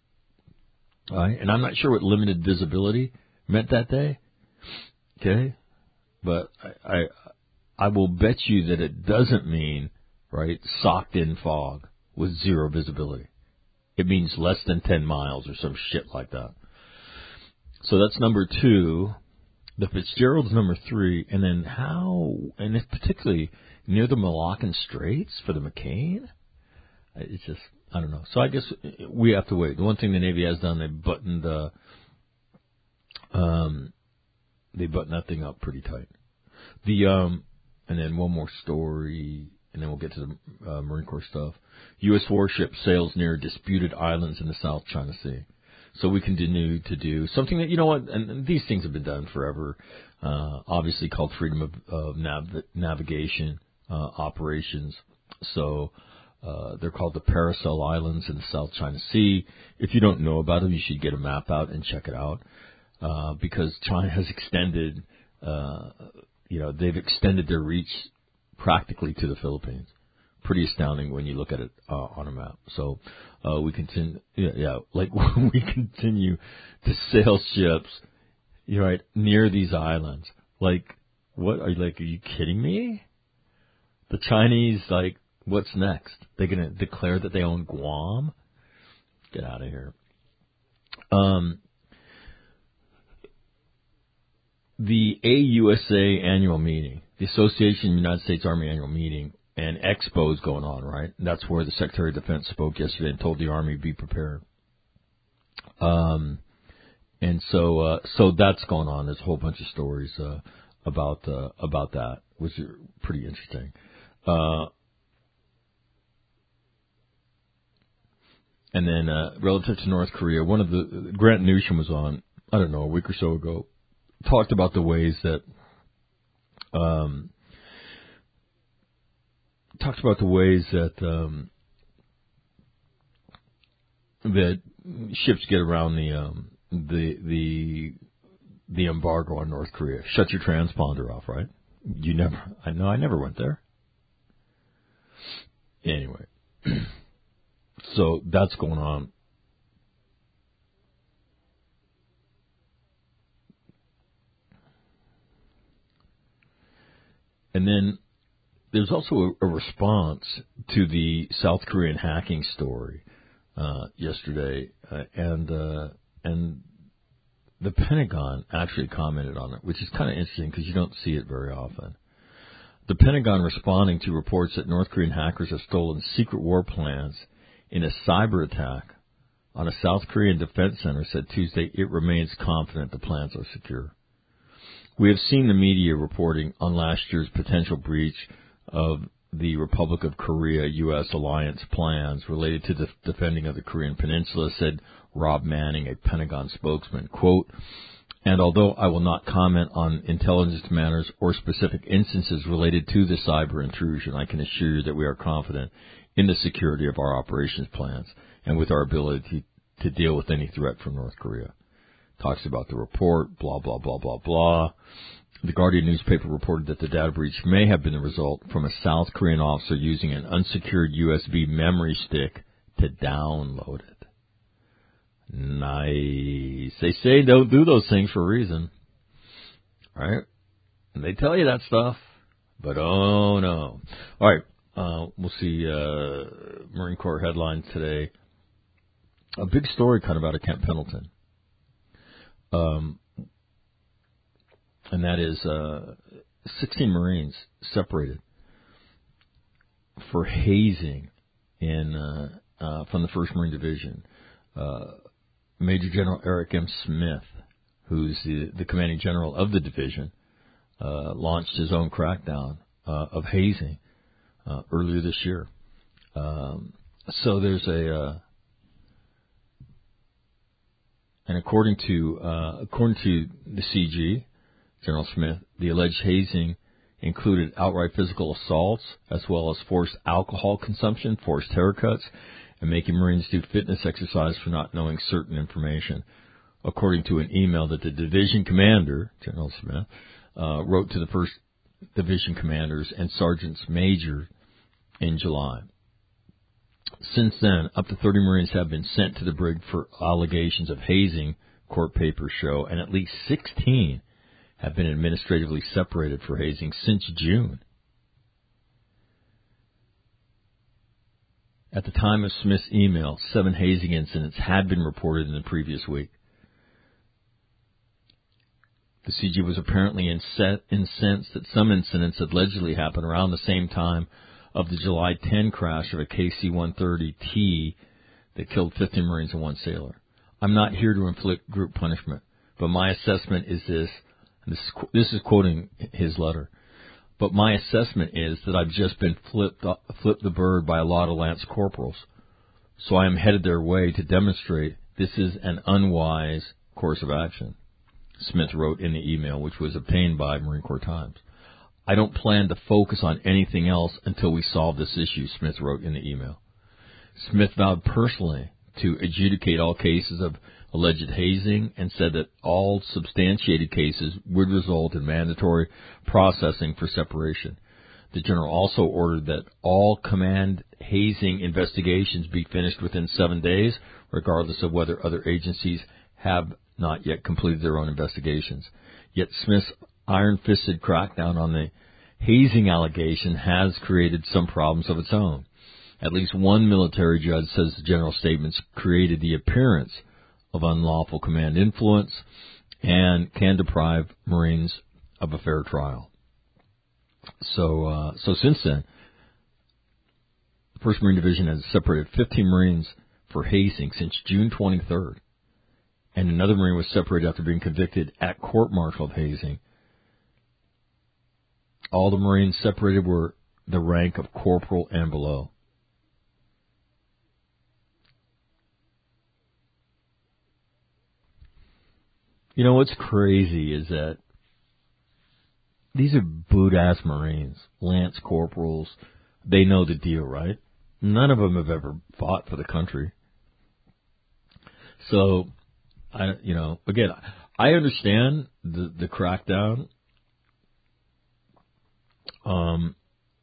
All right? And I'm not sure what limited visibility meant that day. Okay? But I, I, I will bet you that it doesn't mean, right, socked in fog with zero visibility. It means less than ten miles or some shit like that. So that's number two. The Fitzgerald's number three. And then how, and it's particularly near the Malaccan Straits for the McCain? It's just, I don't know. So I guess we have to wait. The one thing the Navy has done, they buttoned the, um, they buttoned that thing up pretty tight. The, um, and then one more story, and then we'll get to the uh, Marine Corps stuff. U S warship sails near disputed islands in the South China Sea. So we continue to do something that, you know what, and, and these things have been done forever, uh, obviously called freedom of, of nav- navigation uh, operations. So uh, they're called the Paracel Islands in the South China Sea. If you don't know about them, you should get a map out and check it out uh, because China has extended, uh, you know, they've extended their reach practically to the Philippines. Pretty astounding when you look at it uh, on a map. So uh, we continue, yeah, yeah, like we continue to sail ships, you know, right, near these islands. Like, what are you like? Are you kidding me? The Chinese, like, what's next? They're gonna declare that they own Guam? Get out of here. Um, the A U S A annual meeting, the Association of United States Army annual meeting. And Expo's going on, right? That's where the Secretary of Defense spoke yesterday and told the Army be prepared. Um, and so, uh, so that's going on. There's a whole bunch of stories uh, about uh, about that, which are pretty interesting. Uh, and then, uh, relative to North Korea, one of the Grant Newsham was on, I don't know, a week or so ago, talked about the ways that. Um, Talked about the ways that um, that ships get around the um, the the the embargo on North Korea. Shut your transponder off, right? You never, I know I never went there. Anyway, so that's going on. And then there's also a, a response to the South Korean hacking story uh, yesterday, uh, and uh, and the Pentagon actually commented on it, which is kind of interesting because you don't see it very often. The Pentagon responding to reports that North Korean hackers have stolen secret war plans in a cyber attack on a South Korean defense center said Tuesday it remains confident the plans are secure. We have seen the media reporting on last year's potential breach of the Republic of Korea U S alliance plans related to the defending of the Korean Peninsula, said Rob Manning, a Pentagon spokesman. Quote, and although I will not comment on intelligence matters or specific instances related to the cyber intrusion, I can assure you that we are confident in the security of our operations plans and with our ability to deal with any threat from North Korea. Talks about the report, blah, blah, blah, blah, blah. The Guardian newspaper reported that the data breach may have been the result from a South Korean officer using an unsecured U S B memory stick to download it. Nice. They say don't do those things for a reason. Right? And they tell you that stuff. But oh no. All right. Uh, we'll see uh, Marine Corps headlines today. A big story kind of out of Camp Pendleton. Um, and that is uh, sixteen Marines separated for hazing in uh, uh, from the first Marine Division. Uh, Major General Eric M. Smith, who's the, the commanding general of the division, uh, launched his own crackdown uh, of hazing uh, earlier this year. Um, so there's a uh, And according to uh, according to the C G, General Smith, the alleged hazing included outright physical assaults as well as forced alcohol consumption, forced haircuts, and making Marines do fitness exercise for not knowing certain information. According to an email that the division commander, General Smith, uh, wrote to the first division commanders and sergeants major in July. Since then, up to thirty Marines have been sent to the brig for allegations of hazing, court papers show, and at least sixteen have been administratively separated for hazing since June. At the time of Smith's email, seven hazing incidents had been reported in the previous week. The C G was apparently incensed that some incidents allegedly happened around the same time of the July tenth crash of a K C one thirty T that killed fifteen Marines and one sailor. I'm not here to inflict group punishment, but my assessment is this, and this is, this is quoting his letter, but my assessment is that I've just been flipped, flipped the bird by a lot of lance corporals, so I am headed their way to demonstrate this is an unwise course of action, Smith wrote in the email, which was obtained by Marine Corps Times. I don't plan to focus on anything else until we solve this issue, Smith wrote in the email. Smith vowed personally to adjudicate all cases of alleged hazing and said that all substantiated cases would result in mandatory processing for separation. The general also ordered that all command hazing investigations be finished within seven days, regardless of whether other agencies have not yet completed their own investigations. Yet Smith's iron-fisted crackdown on the hazing allegation has created some problems of its own. At least one military judge says the general statements created the appearance of unlawful command influence and can deprive Marines of a fair trial. So, uh, so since then, the first Marine Division has separated fifteen Marines for hazing since June twenty-third, and another Marine was separated after being convicted at court-martial of hazing. All the Marines separated were the rank of corporal and below. You know, what's crazy is that these are boot-ass Marines, lance corporals. They know the deal, right? None of them have ever fought for the country. So, I, you know, again, I understand the, the crackdown. Um,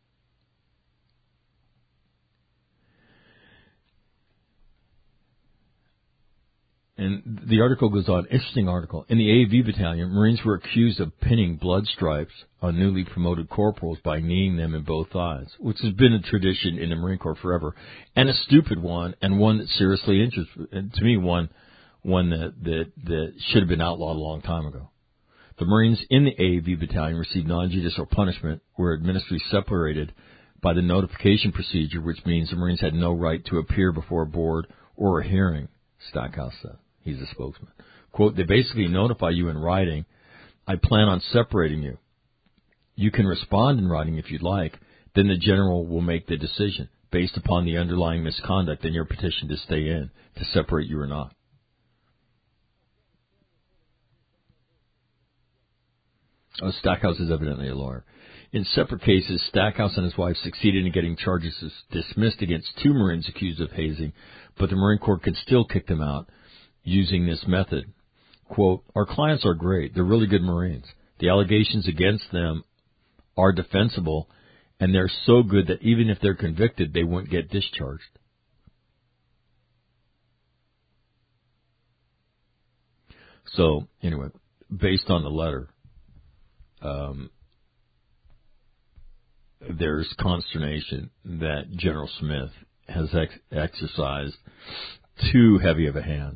and the article goes on, interesting article. In the A V Battalion, Marines were accused of pinning blood stripes on newly promoted corporals by kneeing them in both thighs, which has been a tradition in the Marine Corps forever, and a stupid one, and one that seriously injures, and to me, one one that, that, that should have been outlawed a long time ago. The Marines in the A V Battalion received non-judicial punishment, were administratively separated by the notification procedure, which means the Marines had no right to appear before a board or a hearing, Stackhouse said. He's a spokesman. Quote, they basically notify you in writing, I plan on separating you. You can respond in writing if you'd like. Then the general will make the decision based upon the underlying misconduct in your petition to stay in, to separate you or not. Oh, Stackhouse is evidently a lawyer. In separate cases, Stackhouse and his wife succeeded in getting charges dismissed against two Marines accused of hazing, but the Marine Corps can still kick them out using this method. Quote, our clients are great. They're really good Marines. The allegations against them are defensible, and they're so good that even if they're convicted, they won't get discharged. So, anyway, based on the letter, um, there's consternation that General Smith has ex- exercised too heavy of a hand.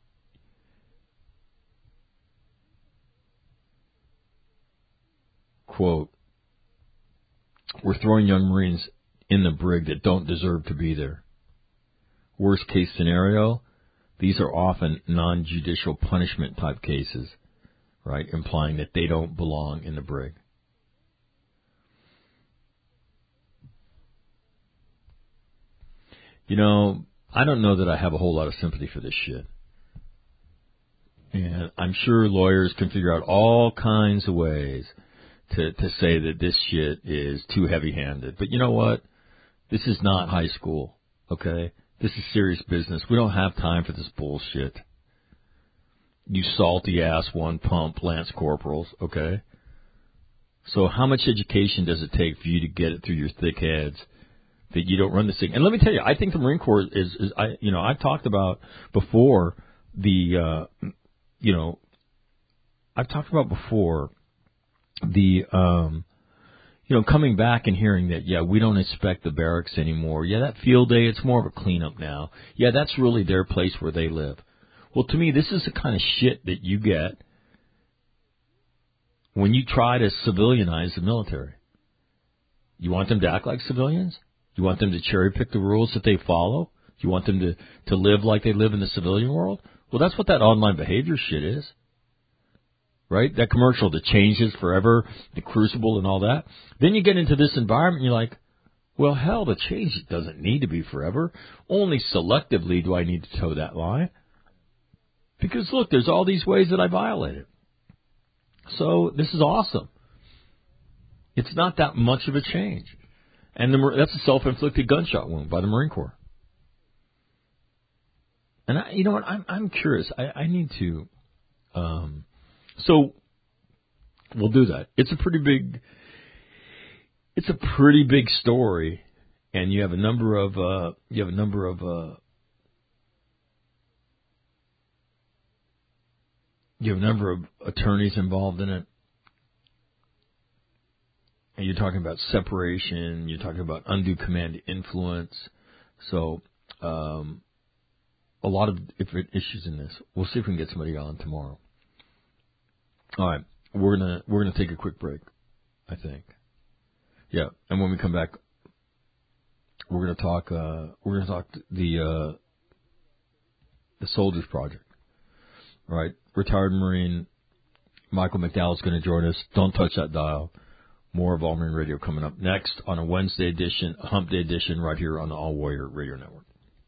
Quote, we're throwing young Marines in the brig that don't deserve to be there. Worst case scenario, these are often non-judicial punishment type cases, right, implying that they don't belong in the brig. You know, I don't know that I have a whole lot of sympathy for this shit. And I'm sure lawyers can figure out all kinds of ways to, to say that this shit is too heavy-handed. But you know what? This is not high school, okay? This is serious business. We don't have time for this bullshit. You salty-ass one-pump Lance Corporals, okay? So how much education does it take for you to get it through your thick heads that you don't run this thing? And let me tell you, I think the Marine Corps is, is I, you know, I've talked about before the, uh, you know, I've talked about before the, um, you know, coming back and hearing that, yeah, we don't inspect the barracks anymore. Yeah, that field day, it's more of a cleanup now. Yeah, that's really their place where they live. Well, to me, this is the kind of shit that you get when you try to civilianize the military. You want them to act like civilians? You want them to cherry pick the rules that they follow? You want them to, to live like they live in the civilian world? Well, that's what that online behavior shit is. Right? That commercial that changes forever, the crucible and all that. Then you get into this environment and you're like, well, hell, the change doesn't need to be forever. Only selectively do I need to toe that line. Because, look, there's all these ways that I violate it. So this is awesome. It's not that much of a change. And the, that's a self-inflicted gunshot wound by the Marine Corps. And I, you know what? I'm, I'm curious. I, I need to. Um, so we'll do that. It's a pretty big. It's a pretty big story, and you have a number of. Uh, you have a number of. Uh, you have a number of attorneys involved in it. And you're talking about separation. You're talking about undue command influence. So, um, a lot of different issues in this. We'll see if we can get somebody on tomorrow. All right, we're gonna we're gonna take a quick break, I think. Yeah, and when we come back, we're gonna talk. Uh, we're gonna talk the uh, the Soldiers Project. All right, retired Marine Michael McDowell is going to join us. Don't touch that dial. More of All Marine Radio coming up next on a Wednesday edition, a Hump Day edition, right here on the All Warrior Radio Network.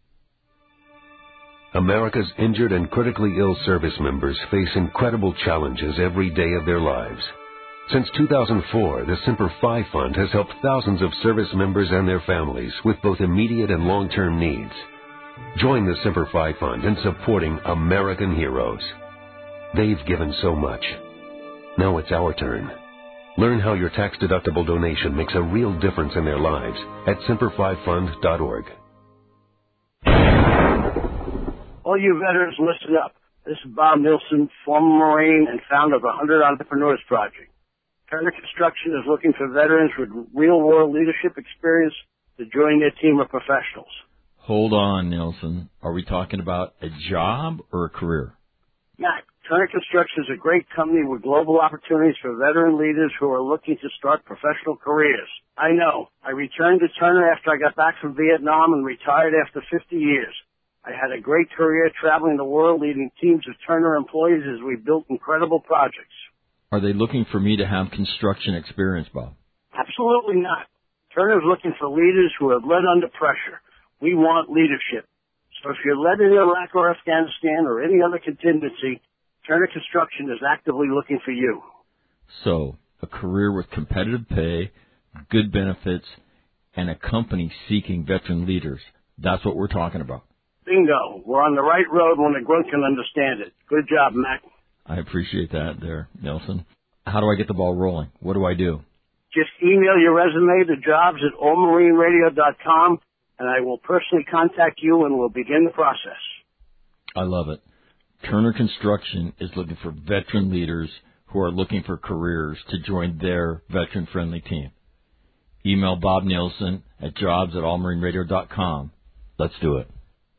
America's injured and critically ill service members face incredible challenges every day of their lives. Since two thousand four, the Semper Fi Fund has helped thousands of service members and their families with both immediate and long-term needs. Join the Semper Fi Fund in supporting American heroes. They've given so much. Now it's our turn. Learn how your tax-deductible donation makes a real difference in their lives at semper fi fund dot org. All you veterans, listen up. This is Bob Nilsson, former Marine and founder of the one hundred Entrepreneurs Project. Turner Construction is looking for veterans with real-world leadership experience to join their team of professionals. Hold on, Nelson. Are we talking about a job or a career? Matt, Turner Construction is a great company with global opportunities for veteran leaders who are looking to start professional careers. I know. I returned to Turner after I got back from Vietnam and retired after fifty years. I had a great career traveling the world leading teams of Turner employees as we built incredible projects. Are they looking for me to have construction experience, Bob? Absolutely not. Turner is looking for leaders who have led under pressure. We want leadership. So if you're led in Iraq or Afghanistan or any other contingency, Turner Construction is actively looking for you. So, a career with competitive pay, good benefits, and a company seeking veteran leaders. That's what we're talking about. Bingo. We're on the right road when the grunt can understand it. Good job, Mac. I appreciate that there, Nelson. How do I get the ball rolling? What do I do? Just email your resume to jobs at all marine radio dot com, and I will personally contact you and we'll begin the process. I love it. Turner Construction is looking for veteran leaders who are looking for careers to join their veteran-friendly team. Email Bob Nielsen at jobs at all marine radio dot com. Let's do it.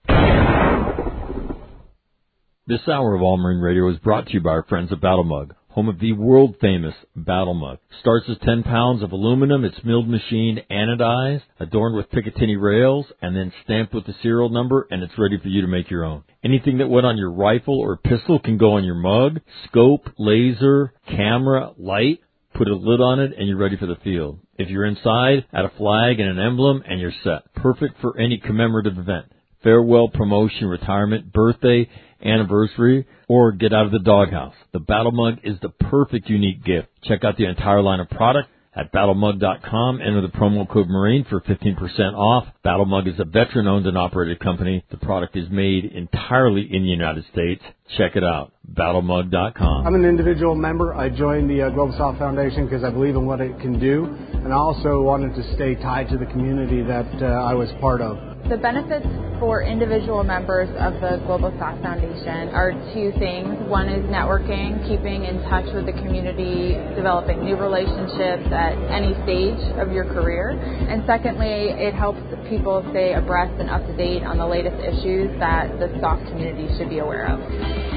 This hour of All Marine Radio is brought to you by our friends at Battle Mug, home of the world-famous Battle Mug. Starts as ten pounds of aluminum. It's milled, machined, anodized, adorned with Picatinny rails, and then stamped with the serial number, and it's ready for you to make your own. Anything that went on your rifle or pistol can go on your mug. Scope, laser, camera, light. Put a lid on it, and you're ready for the field. If you're inside, add a flag and an emblem, and you're set. Perfect for any commemorative event. Farewell, promotion, retirement, birthday, anniversary, or get out of the doghouse. The Battle Mug is the perfect unique gift. Check out the entire line of product at battle mug dot com. Enter the promo code Marine for fifteen percent off. Battle Mug is a veteran-owned and operated company. The product is made entirely in the United States. Check it out, battle mug dot com. I'm an individual member. I joined the uh, Global South Foundation because I believe in what it can do, and I also wanted to stay tied to the community that uh, I was part of. The benefits for individual members of the Global South Foundation are two things. One is networking, keeping in touch with the community, developing new relationships at any stage of your career. And secondly, it helps people stay abreast and up to date on the latest issues that the S O F community should be aware of.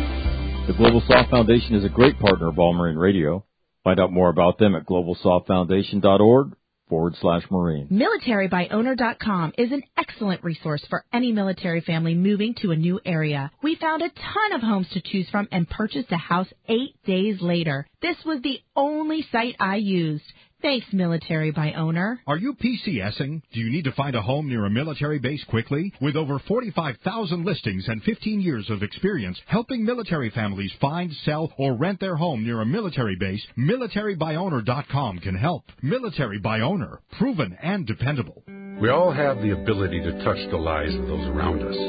The Global South Foundation is a great partner of All Marine Radio. Find out more about them at global soft foundation dot org. forward slash Marine. military by owner dot com is an excellent resource for any military family moving to a new area. We found a ton of homes to choose from and purchased a house eight days later. This was the only site I used. Thanks, Military by Owner. Are you PCSing? Do you need to find a home near a military base quickly? With over forty-five thousand listings and fifteen years of experience helping military families find, sell, or rent their home near a military base, military by owner dot com can help. Military by Owner, proven and dependable. We all have the ability to touch the lives of those around us.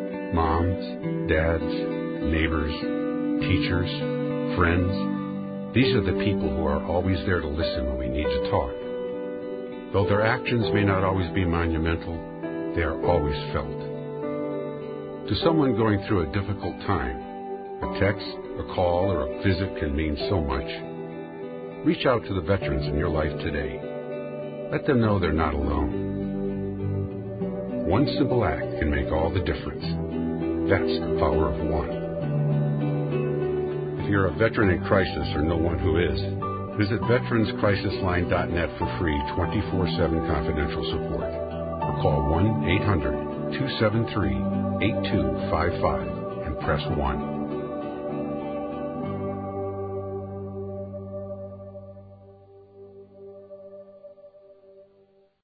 Moms, dads, neighbors, teachers, friends. These are the people who are always there to listen when we need to talk. Though their actions may not always be monumental, they are always felt. To someone going through a difficult time, a text, a call, or a visit can mean so much. Reach out to the veterans in your life today. Let them know they're not alone. One simple act can make all the difference. That's the power of one. If you're a veteran in crisis or know one who is, visit veterans crisis line dot net for free twenty-four seven confidential support. Or call one eight hundred two seven three eight two five five and press one.